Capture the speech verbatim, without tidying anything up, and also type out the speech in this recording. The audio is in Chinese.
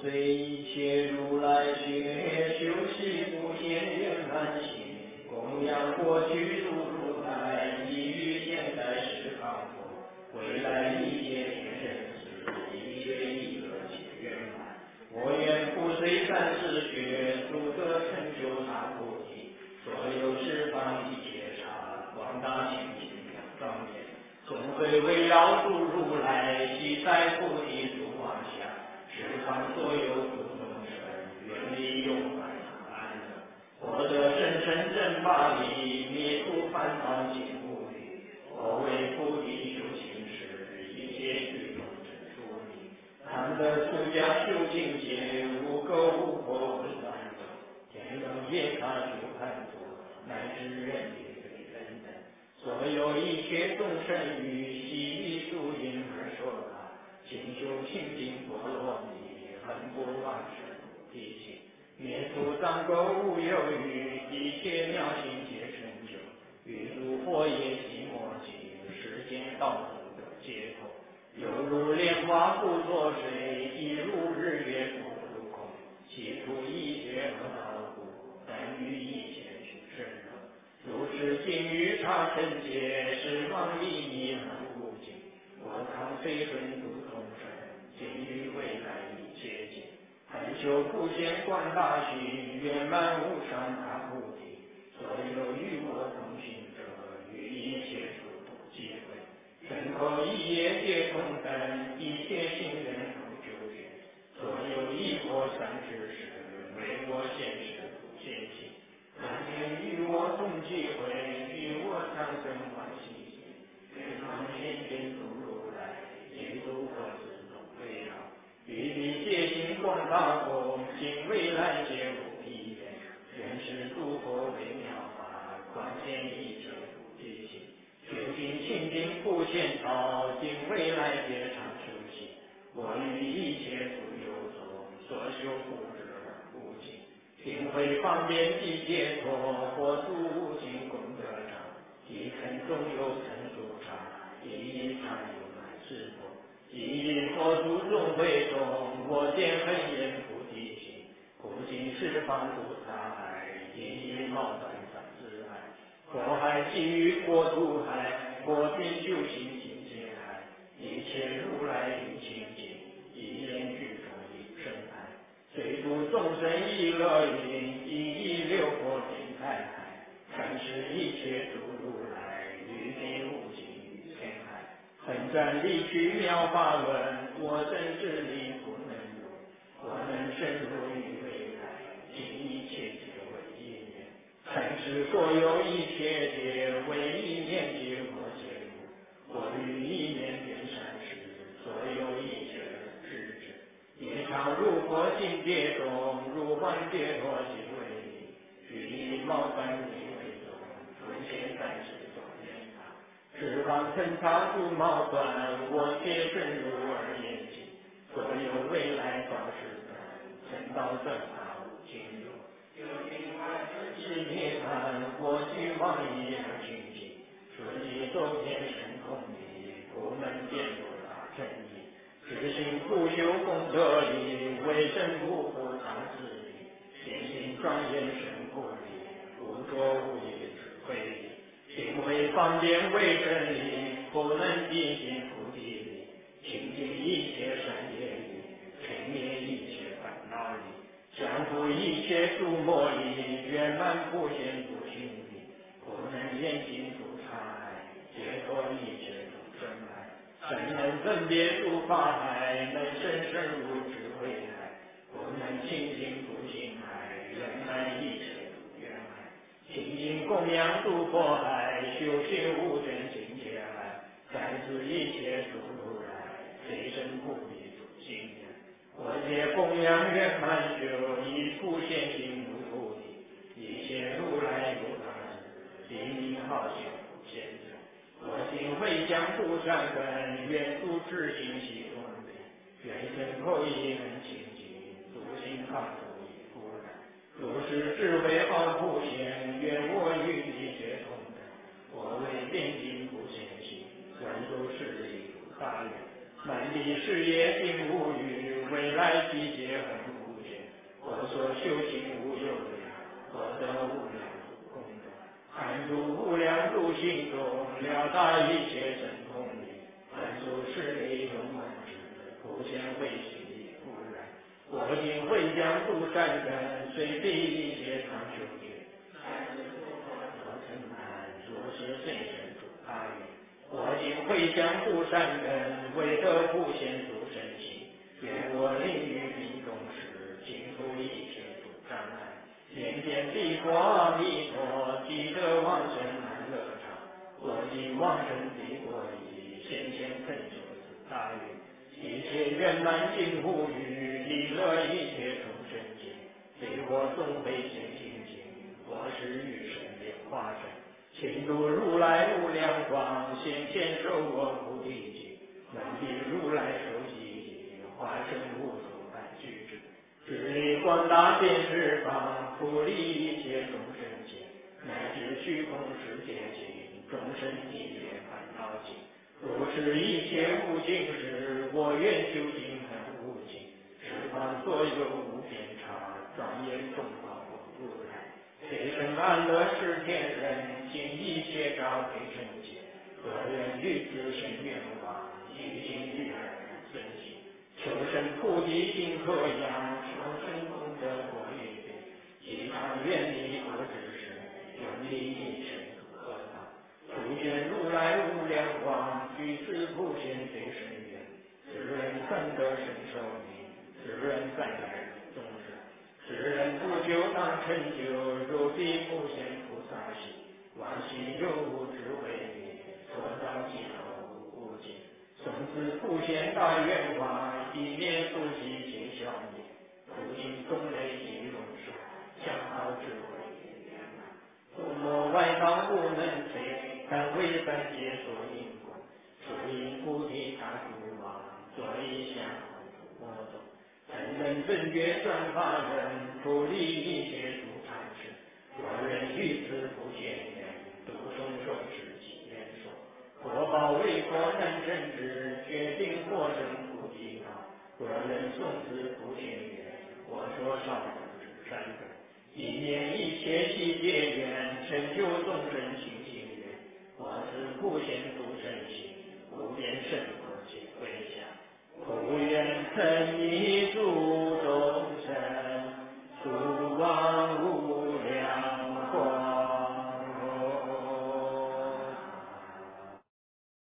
随一切如来学，修习无限圆满心，供养过去诸如来，已于现在时康佛，未来一切天人师，一切一个皆圆满。我愿不随三世学，速得成就大菩提，所有十方一切刹，广大清净两庄严，总会围绕诸如来，悉在菩提树光下，十方所有诸众生，愿力永恒安乐，获得甚深正法力，灭诸烦恼尽无虑。我为菩提修行时，一切具众真殊力，难得出家修境界，无垢无惑无三有，天龙夜叉诸梵座，乃至人界人等，所有一切众生于悉以诸因而说法，勤修清净波罗蜜，恒不忘生菩提心，灭除障垢无有余，一切妙心皆成就，欲入火焰悉莫尽，世间道途得解脱，犹如莲花不作水，亦如日月不入空，其出一切恶道故，等于一切诸生乐。如是经于刹尘界，十方利益恒无尽，我当随顺诸众生，尽于未来一切境，恒修普贤观大行，圆满无上大菩提。所有与我同行者，于一切处不忌讳，身口意业皆同等，一切行人同修学。所有一佛三世时，为我现世不现行，人间与我同机会，与我长生欢喜心，愿当现见诸如来，亦诸佛自动围绕，于彼界心广大佛，今未来皆无疲厌，愿是诸佛为妙法，广现一切菩提心，究竟清净普贤道，今未来皆常修习，我于一切诸有中，所修不知而不尽，定会方便即解脱，或诸无尽功德障，即肯中有成殊差，一一常有满是佛，一一佛诸众会中，我见恒言菩提心，普尽十方诸大海，一一冒断三之海，佛海基于国土海，佛尽修行境界海，一切如来于清净，一言具中一生海，随诸众生一乐云，一一六佛天台海，三世一切诸如来，于地无尽于天海，恒赞离去妙法轮，我真实力不能入，我能深入于未来，尽一切皆为一念，诚实所有一切皆为一念皆我皆入，我于一念变善时，所有一切人知之，夜常入佛境界中，入幻解脱即为理，于一毛凡为为中，出现三世中念他，十方尘刹诸毛断，我皆深入而严谨，所有未来方式等，成道正法无尽有，究竟万是涅槃，我具往一而清净，顺利周天神空理，不能见多大真理，实行不修功德力，为真不复常之理，显行庄严神菩提，无着无业智慧力，行为方便为真理，不能尽行菩提力，清净一切善业力，尘灭一切烦恼力，降伏一切诸魔力，圆满普贤不性力，不能言尽诸刹海，解脱一切众生海，善能分别诸法海，能深深入智慧海，不能清净诸心海，圆满一切诸愿海，清净供养诸佛海，修行无真境界海，在此一切诸如来，随身不离诸心人，我皆供养圆满修，以普贤行无菩提，一切如来有大智，灵明好修普贤者，我今回向诸善根，愿诸智行悉同美，愿身口意能清净，诸行康周以复然，如是智慧好普贤，愿我与一切同等，我为遍尽普贤行，专诸事力诸大愿，满地事业尽无余， 未来季节恒无间。我所修行无有量，我得无量功德，安住无量度心中，了达一切真空理，安住是理永满之，普贤慧心亦不染。我今会将诸善根，随彼一切常修学。我曾谈如是甚深诸大愿，我今会将诸善根，为得普贤诸身心。愿我令于彼中时，尽除一切诸障碍。愿见彼国阿弥陀，即得往生安乐场。我今往生彼国已，先前成就此大愿。一切圆满尽无余，利乐一切众生尽。随我总会现清净，我是欲生莲花身。请度如来无量光，先前受我菩提经。能彼如来受记忆，化身无数百具之。智力广大遍十方，普利一切众生尽，乃至虚空世界尽，众生一切烦恼尽。如是一切无尽时，我愿修行恒无尽，十方所有无边差，庄严众宝光如来。随生安乐是天人，尽一切照非尘界。个人于自身愿望，一心于人尊心。求生菩提心可养，求生功德果于彼。其常愿力不知时，愿力一切诸恶道。普贤如来无量光，具此普贤最深愿。此人曾得生寿命，此人在来终生。此人不久当成就，如彼普贤菩萨心。往昔有无智慧力，所造其后无尽。从此普贤大愿望，一念速悉皆消灭。普尽众类即容受，相好智慧圆满。诸魔外道不能摧，但为三界所应供。所因菩提大诸王，所以相魔众。真人正觉转法人，普利一切诸常生。若人于此不见缘，独诵受持其愿说。果报为佛难生之，决定获生菩提道。若人诵此不见缘，我说少不知善根。一念一切悉皆缘，成就众生心心愿。我是普贤诸身心，无边胜佛皆回向。普愿成一诸